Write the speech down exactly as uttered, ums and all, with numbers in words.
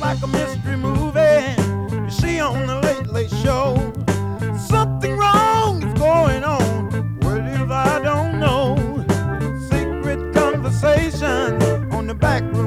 like a mystery movie you see on the Late Late Show. Something wrong is going on. What it is I don't know. Secret conversation on the back road.